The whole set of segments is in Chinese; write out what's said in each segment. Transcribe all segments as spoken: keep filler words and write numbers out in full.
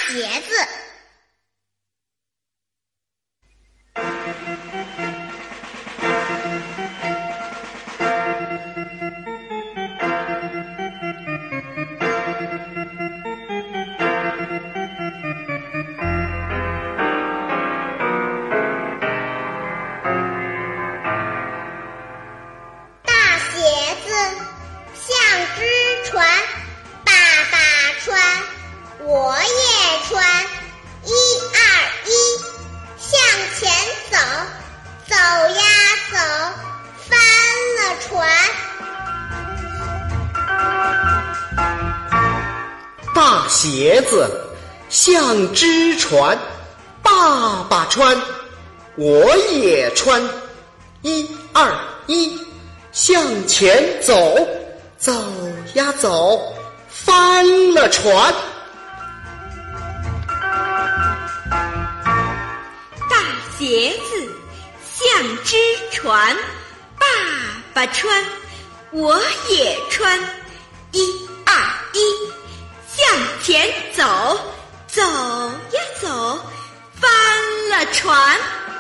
鞋子。大鞋子像只船，爸爸穿，我也穿，一二一，向前走，走呀走，翻了船。 大鞋子像只船，爸爸穿，我也穿，一二一，向前走，走呀走，翻了船。 大鞋子像只船，爸爸穿，我也穿，一二一，向前走，走呀走，翻了船。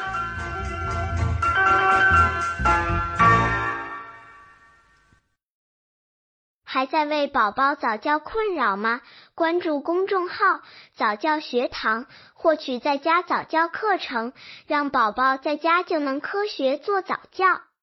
还在为宝宝早教困扰吗？关注公众号早教学堂，获取在家早教课程，让宝宝在家就能科学做早教。